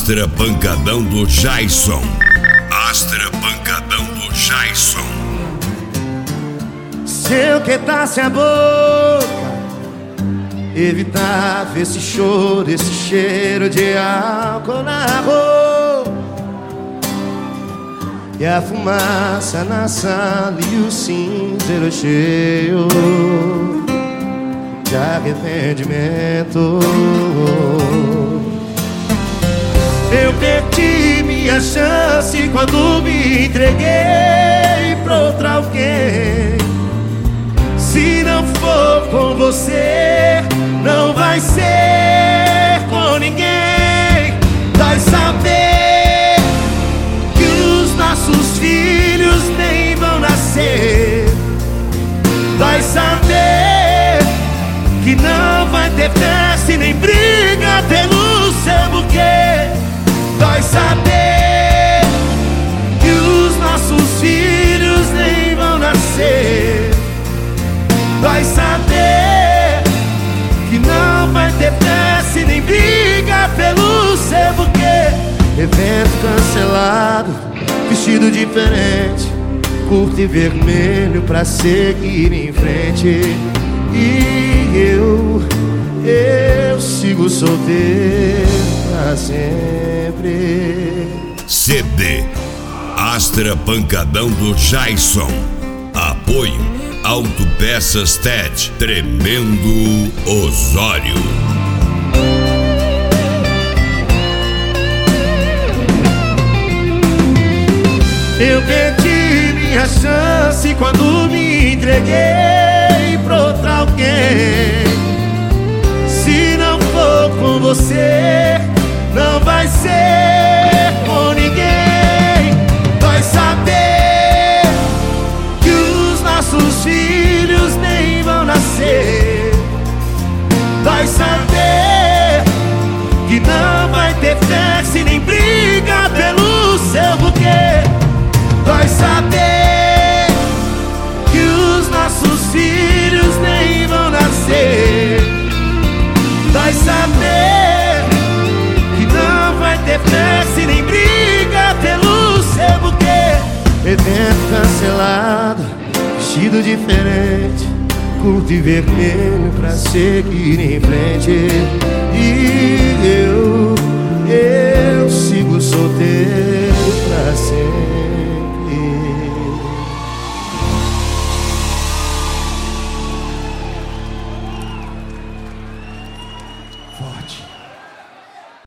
Astra Pancadão do Jason. Astra Pancadão do Jason. Se eu quietasse a boca, evitava esse choro, esse cheiro de álcool na roupa, e a fumaça na sala e o cinzeiro cheio de arrependimento. Eu perdi minha chance quando me entreguei pra outra alguém. Se não for com você, não vai ser com ninguém. Vai saber que os nossos filhos nem vão nascer. Vai saber que não vai ter festa e nem briga pelo seu buquê. Vai saber que os nossos filhos nem vão nascer. Vai saber que não vai ter festa e nem briga pelo seu buquê. Evento cancelado, vestido diferente, curto e vermelho pra seguir em frente. E eu sigo solteiro pra sempre. CD Astra Pancadão do Jason. Apoio Autopeças TED, Tremendo Osório. Eu perdi minha chance quando me entreguei pra outra alguém. Se não for com você, não vai ser com ninguém. Vai saber que os nossos filhos nem vão nascer. Vai saber que não vai ter festa e nem briga pelo seu buquê. Vai saber que os nossos filhos nem vão nascer. Vai saber que não vai ter festa e nem briga pelo seu buquê. Evento cancelado, vestido diferente, curto e vermelho pra seguir em frente. E eu sigo solteiro pra sempre. Forte.